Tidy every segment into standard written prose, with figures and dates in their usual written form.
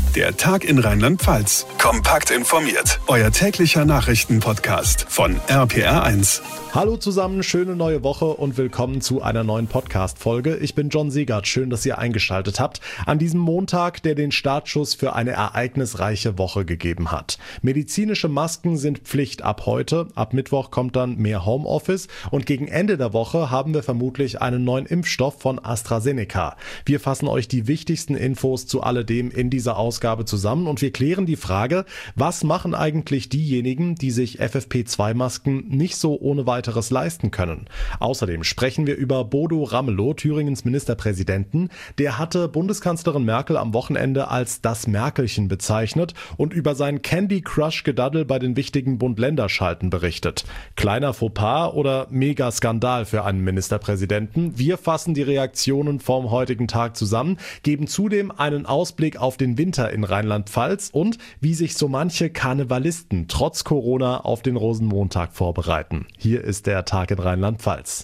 Der Tag in Rheinland-Pfalz. Kompakt informiert. Euer täglicher Nachrichtenpodcast von RPR1. Hallo zusammen, schöne neue Woche und willkommen zu einer neuen Podcast-Folge. Ich bin John Siegert, schön, dass ihr eingeschaltet habt. An diesem Montag, der den Startschuss für eine ereignisreiche Woche gegeben hat. Medizinische Masken sind Pflicht ab heute. Ab Mittwoch kommt dann mehr Homeoffice und gegen Ende der Woche haben wir vermutlich einen neuen Impfstoff von AstraZeneca. Wir fassen euch die wichtigsten Infos zu alledem in dieser Ausgabe zusammen und wir klären die Frage, was machen eigentlich diejenigen, die sich FFP2-Masken nicht so ohne weiteres leisten können. Außerdem sprechen wir über Bodo Ramelow, Thüringens Ministerpräsidenten. Der hatte Bundeskanzlerin Merkel am Wochenende als das Merkelchen bezeichnet und über sein Candy Crush Gedaddel bei den wichtigen Bund-Länder-Schalten berichtet. Kleiner Fauxpas oder Mega-Skandal für einen Ministerpräsidenten? Wir fassen die Reaktionen vom heutigen Tag zusammen, geben zudem einen Ausblick auf den Winter in Rheinland-Pfalz und wie sich so manche Karnevalisten trotz Corona auf den Rosenmontag vorbereiten. Hier ist der Tag in Rheinland-Pfalz.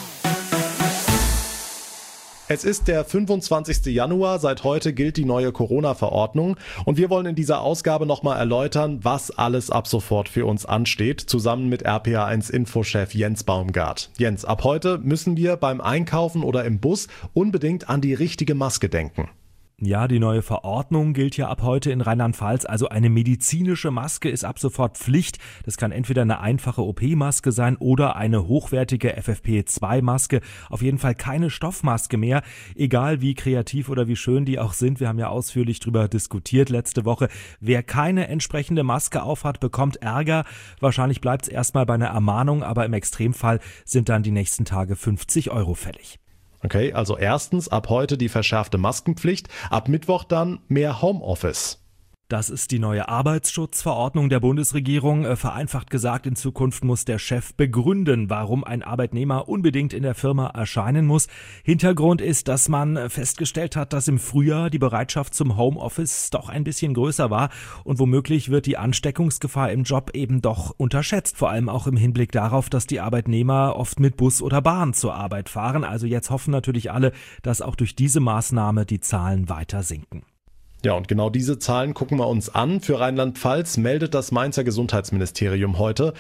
Es ist der 25. Januar, seit heute gilt die neue Corona-Verordnung und wir wollen in dieser Ausgabe nochmal erläutern, was alles ab sofort für uns ansteht, zusammen mit RPR1-Infochef Jens Baumgart. Jens, ab heute müssen wir beim Einkaufen oder im Bus unbedingt an die richtige Maske denken. Ja, die neue Verordnung gilt ja ab heute in Rheinland-Pfalz. Also eine medizinische Maske ist ab sofort Pflicht. Das kann entweder eine einfache OP-Maske sein oder eine hochwertige FFP2-Maske. Auf jeden Fall keine Stoffmaske mehr, egal wie kreativ oder wie schön die auch sind. Wir haben ja ausführlich drüber diskutiert letzte Woche. Wer keine entsprechende Maske aufhat, bekommt Ärger. Wahrscheinlich bleibt es erstmal bei einer Ermahnung, aber im Extremfall sind dann die nächsten Tage 50 € fällig. Okay, also erstens ab heute die verschärfte Maskenpflicht, ab Mittwoch dann mehr Homeoffice. Das ist die neue Arbeitsschutzverordnung der Bundesregierung. Vereinfacht gesagt, in Zukunft muss der Chef begründen, warum ein Arbeitnehmer unbedingt in der Firma erscheinen muss. Hintergrund ist, dass man festgestellt hat, dass im Frühjahr die Bereitschaft zum Homeoffice doch ein bisschen größer war und womöglich wird die Ansteckungsgefahr im Job eben doch unterschätzt. Vor allem auch im Hinblick darauf, dass die Arbeitnehmer oft mit Bus oder Bahn zur Arbeit fahren. Also jetzt hoffen natürlich alle, dass auch durch diese Maßnahme die Zahlen weiter sinken. Ja, und genau diese Zahlen gucken wir uns an. Für Rheinland-Pfalz meldet das Mainzer Gesundheitsministerium heute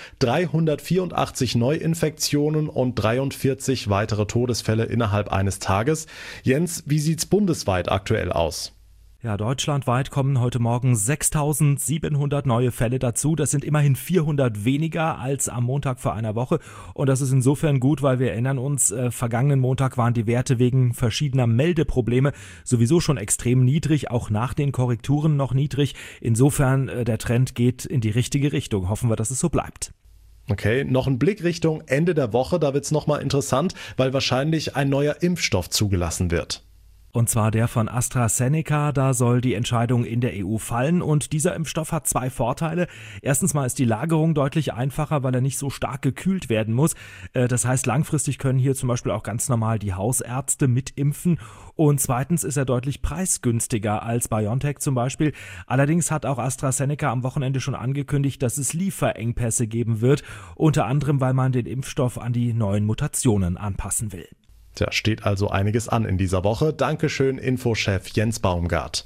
384 Neuinfektionen und 43 weitere Todesfälle innerhalb eines Tages. Jens, wie sieht's bundesweit aktuell aus? Ja, deutschlandweit kommen heute Morgen 6.700 neue Fälle dazu. Das sind immerhin 400 weniger als am Montag vor einer Woche. Und das ist insofern gut, weil wir erinnern uns, vergangenen Montag waren die Werte wegen verschiedener Meldeprobleme sowieso schon extrem niedrig, auch nach den Korrekturen noch niedrig. Insofern, der Trend geht in die richtige Richtung. Hoffen wir, dass es so bleibt. Okay, noch ein Blick Richtung Ende der Woche. Da wird's nochmal interessant, weil wahrscheinlich ein neuer Impfstoff zugelassen wird. Und zwar der von AstraZeneca, da soll die Entscheidung in der EU fallen und dieser Impfstoff hat zwei Vorteile. Erstens mal ist die Lagerung deutlich einfacher, weil er nicht so stark gekühlt werden muss. Das heißt, langfristig können hier zum Beispiel auch ganz normal die Hausärzte mitimpfen und zweitens ist er deutlich preisgünstiger als BioNTech zum Beispiel. Allerdings hat auch AstraZeneca am Wochenende schon angekündigt, dass es Lieferengpässe geben wird, unter anderem, weil man den Impfstoff an die neuen Mutationen anpassen will. Tja, steht also einiges an in dieser Woche. Dankeschön, Infochef Jens Baumgart.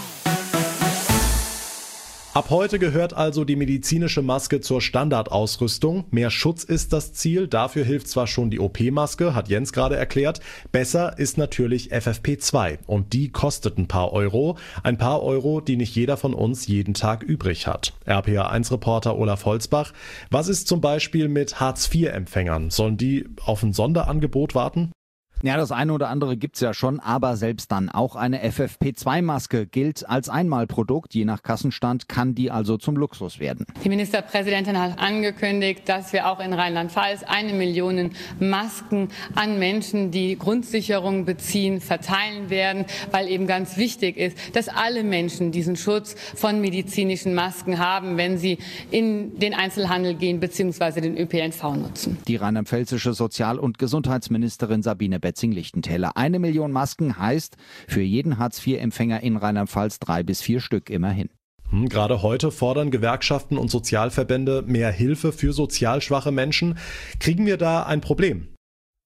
Ab heute gehört also die medizinische Maske zur Standardausrüstung. Mehr Schutz ist das Ziel. Dafür hilft zwar schon die OP-Maske, hat Jens gerade erklärt. Besser ist natürlich FFP2 und die kostet ein paar Euro. Ein paar Euro, die nicht jeder von uns jeden Tag übrig hat. RPR1-Reporter Olaf Holzbach. Was ist zum Beispiel mit Hartz-IV-Empfängern? Sollen die auf ein Sonderangebot warten? Ja, das eine oder andere gibt's ja schon, aber selbst dann auch eine FFP2-Maske gilt als Einmalprodukt. Je nach Kassenstand kann die also zum Luxus werden. Die Ministerpräsidentin hat angekündigt, dass wir auch in Rheinland-Pfalz 1 Million Masken an Menschen, die Grundsicherung beziehen, verteilen werden, weil eben ganz wichtig ist, dass alle Menschen diesen Schutz von medizinischen Masken haben, wenn sie in den Einzelhandel gehen bzw. den ÖPNV nutzen. Die rheinland-pfälzische Sozial- und Gesundheitsministerin Sabine Betzing-Lichtentäler. 1 Million Masken heißt für jeden Hartz-IV-Empfänger in Rheinland-Pfalz 3 bis 4 Stück immerhin. Gerade heute fordern Gewerkschaften und Sozialverbände mehr Hilfe für sozial schwache Menschen. Kriegen wir da ein Problem?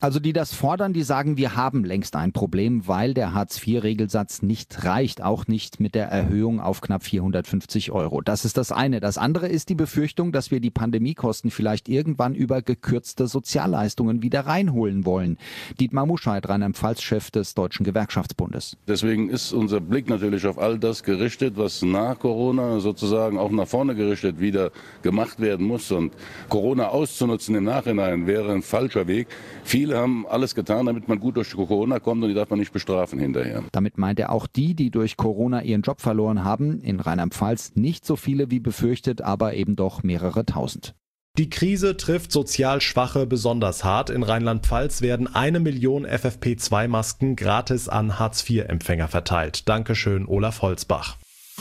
Also die das fordern, die sagen, wir haben längst ein Problem, weil der Hartz-IV-Regelsatz nicht reicht, auch nicht mit der Erhöhung auf knapp 450 €. Das ist das eine. Das andere ist die Befürchtung, dass wir die Pandemiekosten vielleicht irgendwann über gekürzte Sozialleistungen wieder reinholen wollen. Dietmar Muscheid, Rheinland-Pfalz-Chef des Deutschen Gewerkschaftsbundes. Deswegen ist unser Blick natürlich auf all das gerichtet, was nach Corona sozusagen auch nach vorne gerichtet wieder gemacht werden muss. Und Corona auszunutzen im Nachhinein wäre ein falscher Weg. Viele haben alles getan, damit man gut durch Corona kommt, und die darf man nicht bestrafen hinterher. Damit meint er auch die durch Corona ihren Job verloren haben. In Rheinland-Pfalz nicht so viele wie befürchtet, aber eben doch mehrere tausend. Die Krise trifft sozial Schwache besonders hart. In Rheinland-Pfalz werden 1 Million FFP2-Masken gratis an Hartz-IV-Empfänger verteilt. Dankeschön, Olaf Holzbach.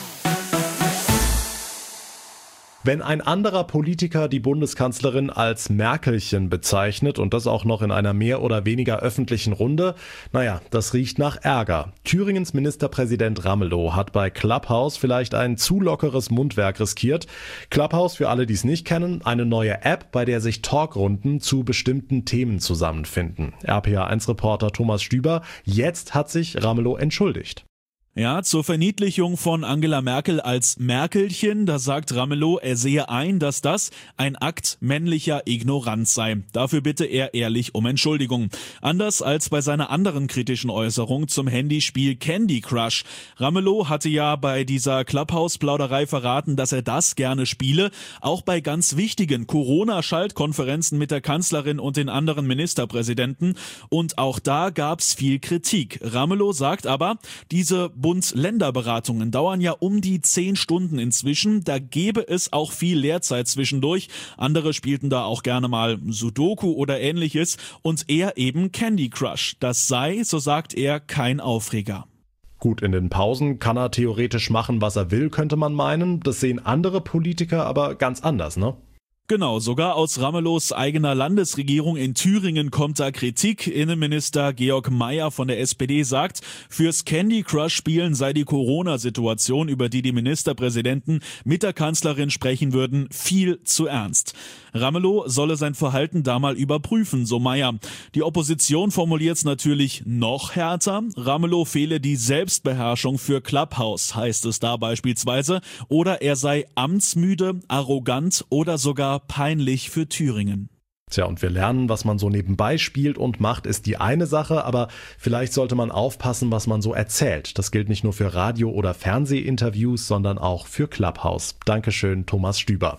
Wenn ein anderer Politiker die Bundeskanzlerin als Merkelchen bezeichnet und das auch noch in einer mehr oder weniger öffentlichen Runde, das riecht nach Ärger. Thüringens Ministerpräsident Ramelow hat bei Clubhouse vielleicht ein zu lockeres Mundwerk riskiert. Clubhouse, für alle, die es nicht kennen, eine neue App, bei der sich Talkrunden zu bestimmten Themen zusammenfinden. RPA1-Reporter Thomas Stüber, jetzt hat sich Ramelow entschuldigt. Ja, zur Verniedlichung von Angela Merkel als Merkelchen, da sagt Ramelow, er sehe ein, dass das ein Akt männlicher Ignoranz sei. Dafür bitte er ehrlich um Entschuldigung. Anders als bei seiner anderen kritischen Äußerung zum Handyspiel Candy Crush. Ramelow hatte ja bei dieser Clubhouse-Plauderei verraten, dass er das gerne spiele, auch bei ganz wichtigen Corona-Schaltkonferenzen mit der Kanzlerin und den anderen Ministerpräsidenten. Und auch da gab's viel Kritik. Ramelow sagt aber, diese Bund-Länder-Beratungen dauern ja um die 10 Stunden inzwischen. Da gäbe es auch viel Lehrzeit zwischendurch. Andere spielten da auch gerne mal Sudoku oder ähnliches und er eben Candy Crush. Das sei, so sagt er, kein Aufreger. Gut, in den Pausen kann er theoretisch machen, was er will, könnte man meinen. Das sehen andere Politiker aber ganz anders, ne? Genau, sogar aus Ramelows eigener Landesregierung in Thüringen kommt da Kritik. Innenminister Georg Mayer von der SPD sagt, fürs Candy Crush Spielen sei die Corona-Situation, über die die Ministerpräsidenten mit der Kanzlerin sprechen würden, viel zu ernst. Ramelow solle sein Verhalten da mal überprüfen, so Mayer. Die Opposition formuliert's natürlich noch härter. Ramelow fehle die Selbstbeherrschung für Clubhouse, heißt es da beispielsweise. Oder er sei amtsmüde, arrogant oder sogar peinlich für Thüringen. Tja, und wir lernen, was man so nebenbei spielt und macht, ist die eine Sache, aber vielleicht sollte man aufpassen, was man so erzählt. Das gilt nicht nur für Radio- oder Fernsehinterviews, sondern auch für Clubhouse. Dankeschön, Thomas Stüber.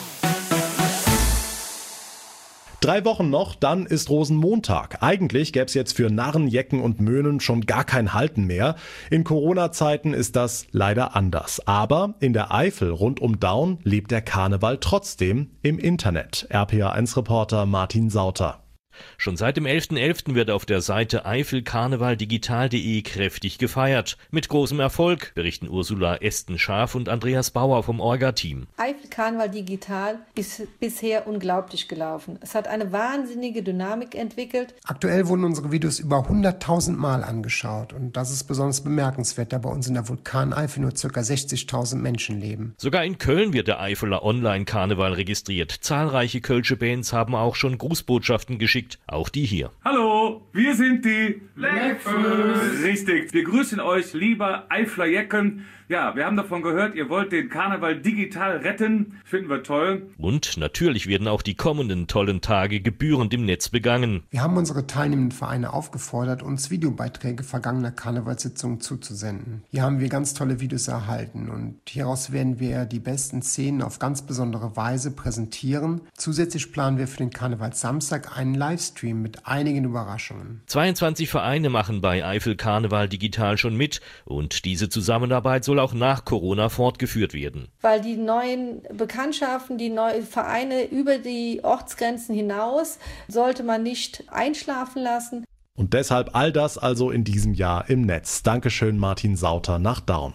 3 Wochen noch, dann ist Rosenmontag. Eigentlich gäbe es jetzt für Narren, Jecken und Möhnen schon gar kein Halten mehr. In Corona-Zeiten ist das leider anders. Aber in der Eifel rund um Daun lebt der Karneval trotzdem im Internet. RPA1-Reporter Martin Sauter. Schon seit dem 11.11. wird auf der Seite eifelkarnevaldigital.de kräftig gefeiert. Mit großem Erfolg, berichten Ursula Esten-Scharf und Andreas Bauer vom Orga-Team. Eifelkarneval Digital ist bisher unglaublich gelaufen. Es hat eine wahnsinnige Dynamik entwickelt. Aktuell wurden unsere Videos über 100.000 Mal angeschaut. Und das ist besonders bemerkenswert, da bei uns in der Vulkaneifel nur ca. 60.000 Menschen leben. Sogar in Köln wird der Eifeler Online-Karneval registriert. Zahlreiche kölsche Bands haben auch schon Grußbotschaften geschickt. Auch die hier. Hallo, wir sind die Leckfuß. Richtig, wir grüßen euch, lieber Eifler Jecken. Ja, wir haben davon gehört, ihr wollt den Karneval digital retten. Finden wir toll. Und natürlich werden auch die kommenden tollen Tage gebührend im Netz begangen. Wir haben unsere teilnehmenden Vereine aufgefordert, uns Videobeiträge vergangener Karnevalssitzungen zuzusenden. Hier haben wir ganz tolle Videos erhalten und hieraus werden wir die besten Szenen auf ganz besondere Weise präsentieren. Zusätzlich planen wir für den Karnevalssamstag einen Livestream mit einigen Überraschungen. 22 Vereine machen bei Eifel Karneval digital schon mit und diese Zusammenarbeit soll auch nach Corona fortgeführt werden. Weil die neuen Bekanntschaften, die neuen Vereine über die Ortsgrenzen hinaus, sollte man nicht einschlafen lassen. Und deshalb all das also in diesem Jahr im Netz. Dankeschön, Martin Sauter nach Daun.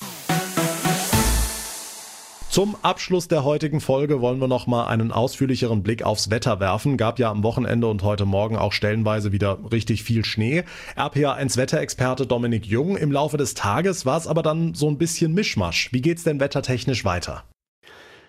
Zum Abschluss der heutigen Folge wollen wir noch mal einen ausführlicheren Blick aufs Wetter werfen. Gab ja am Wochenende und heute Morgen auch stellenweise wieder richtig viel Schnee. RPA1-Wetterexperte Dominik Jung. Im Laufe des Tages war es aber dann so ein bisschen Mischmasch. Wie geht's denn wettertechnisch weiter?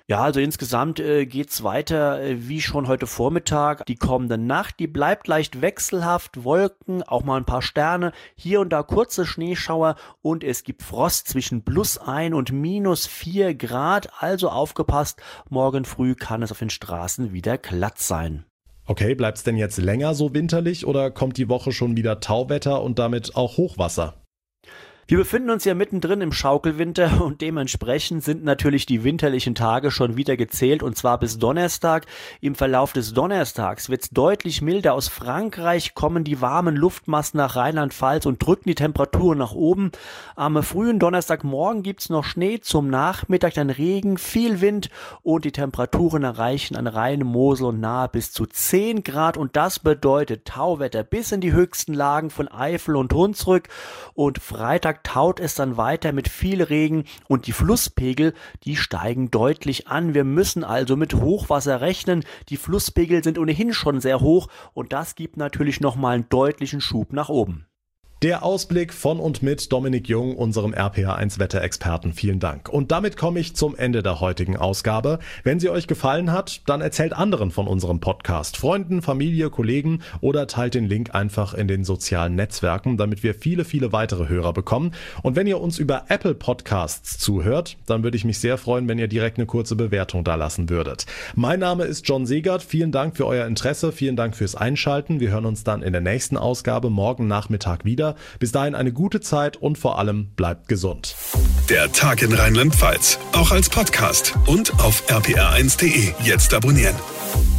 Ja, also insgesamt geht's weiter wie schon heute Vormittag. Die kommende Nacht, die bleibt leicht wechselhaft, Wolken, auch mal ein paar Sterne, hier und da kurze Schneeschauer und es gibt Frost zwischen +1 und -4 Grad. Also aufgepasst, morgen früh kann es auf den Straßen wieder glatt sein. Okay, bleibt's denn jetzt länger so winterlich oder kommt die Woche schon wieder Tauwetter und damit auch Hochwasser? Wir befinden uns ja mittendrin im Schaukelwinter und dementsprechend sind natürlich die winterlichen Tage schon wieder gezählt und zwar bis Donnerstag. Im Verlauf des Donnerstags wird es deutlich milder. Aus Frankreich kommen die warmen Luftmassen nach Rheinland-Pfalz und drücken die Temperatur nach oben. Am frühen Donnerstagmorgen gibt's noch Schnee, zum Nachmittag dann Regen, viel Wind und die Temperaturen erreichen an Rhein, Mosel und Nahe bis zu 10 Grad und das bedeutet Tauwetter bis in die höchsten Lagen von Eifel und Hunsrück und Freitag taut es dann weiter mit viel Regen und die Flusspegel, die steigen deutlich an. Wir müssen also mit Hochwasser rechnen. Die Flusspegel sind ohnehin schon sehr hoch und das gibt natürlich nochmal einen deutlichen Schub nach oben. Der Ausblick von und mit Dominik Jung, unserem RPA1 Wetterexperten. Vielen Dank. Und damit komme ich zum Ende der heutigen Ausgabe. Wenn sie euch gefallen hat, dann erzählt anderen von unserem Podcast, Freunden, Familie, Kollegen oder teilt den Link einfach in den sozialen Netzwerken, damit wir viele, viele weitere Hörer bekommen. Und wenn ihr uns über Apple Podcasts zuhört, dann würde ich mich sehr freuen, wenn ihr direkt eine kurze Bewertung da lassen würdet. Mein Name ist John Segert. Vielen Dank für euer Interesse. Vielen Dank fürs Einschalten. Wir hören uns dann in der nächsten Ausgabe morgen Nachmittag wieder. Bis dahin eine gute Zeit und vor allem bleibt gesund. Der Tag in Rheinland-Pfalz, auch als Podcast und auf rpr1.de. Jetzt abonnieren.